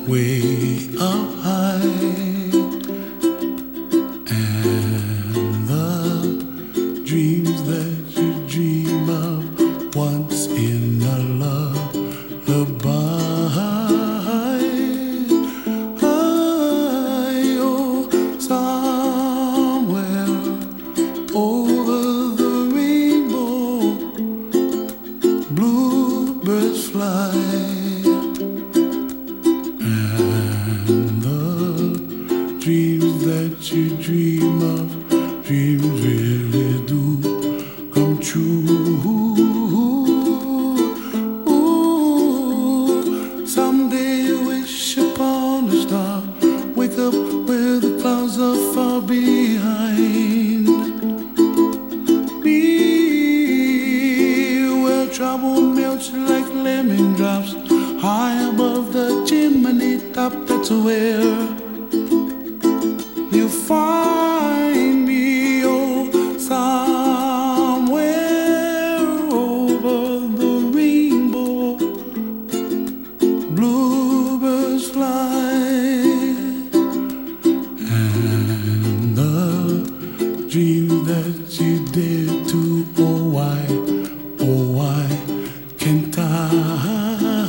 way up high, and the dreams that you dream of once in a lullaby. Oh, somewhere over the rainbow, bluebirds fly. Dreams that you dream of, dreams really do come true. Ooh, someday you wish upon a star, wake up where the clouds are far behind me, where trouble melts like lemon drops high above the chimney top. That's where you find me, oh, somewhere over the rainbow, bluebirds fly, and the dream that you dare to, oh, why can't I?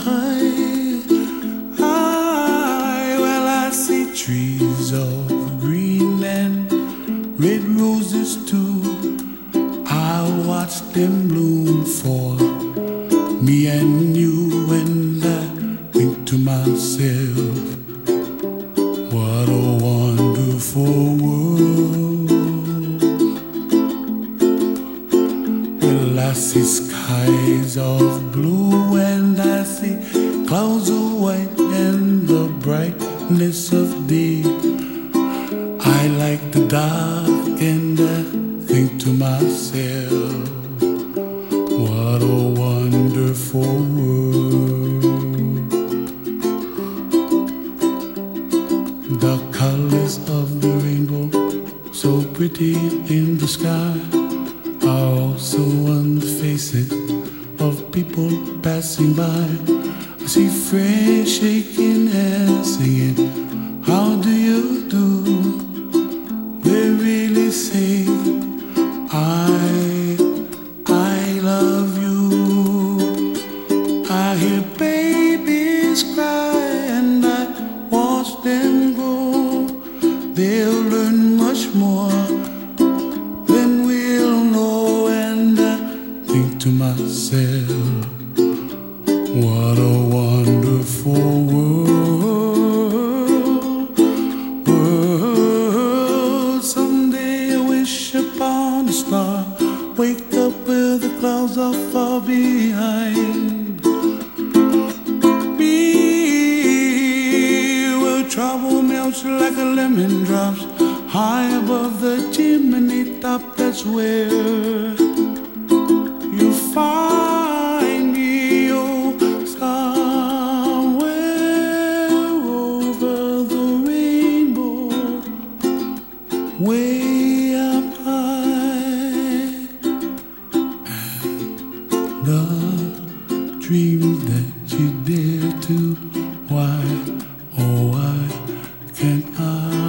Well, I see trees of green and red roses too. I watch them bloom for me and you, and I think to myself, what a wonderful world. Well, I see skies of blue and I see clouds of white and the brightness of day. I like the dark and I think to myself, what a wonderful world. The colors of the rainbow, so pretty in the sky, are also on the faces of people passing by. I see friends shaking hands singing, how do you do? They really say, I love you. I hear babies cry and I watch them grow. They'll learn much more than we'll know, and I think to myself, what a wonderful world. Upon a star, wake up where the clouds are far behind me, where trouble melts like a lemon drops high above the chimney top. That's where you find me, oh, somewhere over the rainbow, way up high, and the dreams that you dare to, why, oh, why can't I?